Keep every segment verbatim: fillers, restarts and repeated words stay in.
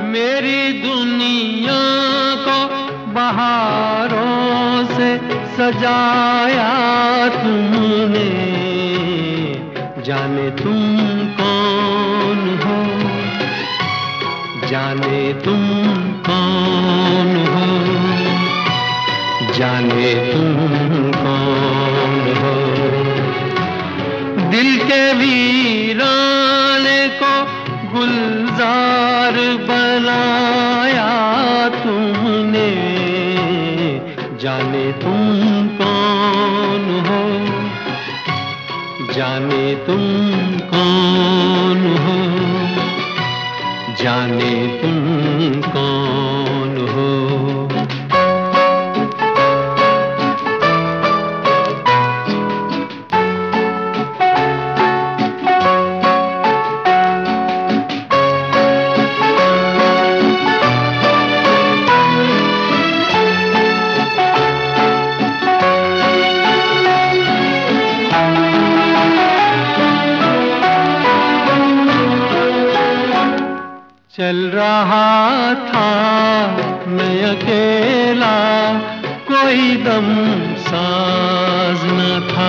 मेरी दुनिया को बहारों से सजाया तुमने, जाने तुम कौन हो, जाने तुम कौन हो, जाने तुम कौन हो। दिल के वीराने को गुलजार बनाया तुमने, जाने तुम कौन हो, जाने तुम कौन हो, जाने तुम कौन हो। चल रहा था मैं अकेला, कोई दम साज न था,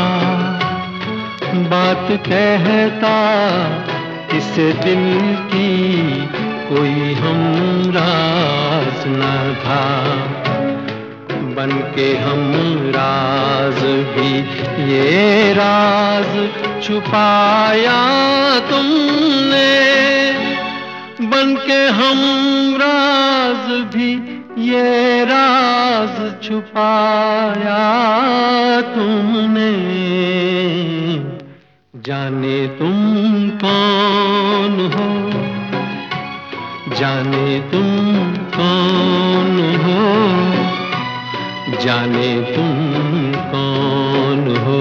बात कहता इस दिल की कोई हमराज न था। बन के हमराज भी ये राज छुपाया तुमने, बन के हमराज भी ये राज छुपाया तुमने, जाने तुम कौन हो, जाने तुम कौन हो, जाने तुम कौन हो।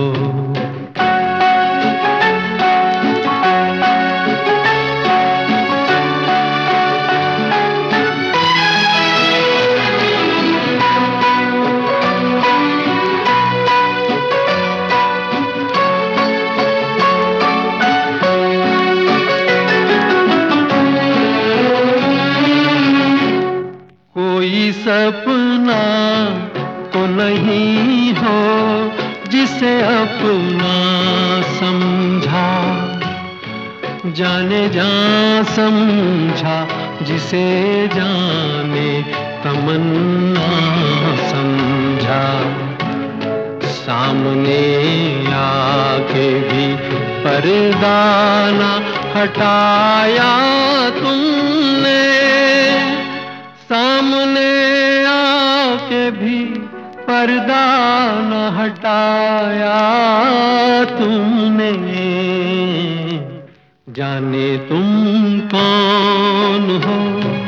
कोई सपना तो नहीं हो जिसे अपना समझा, जाने जा समझा जिसे जाने तमन्ना समझा। सामने आके भी पर्दा न हटाया तुमने, सामने आके भी पर्दा न हटाया तुमने, जाने तुम कौन हो,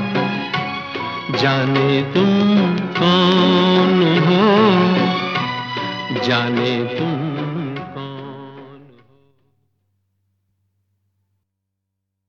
जाने तुम कौन हो, जाने तुम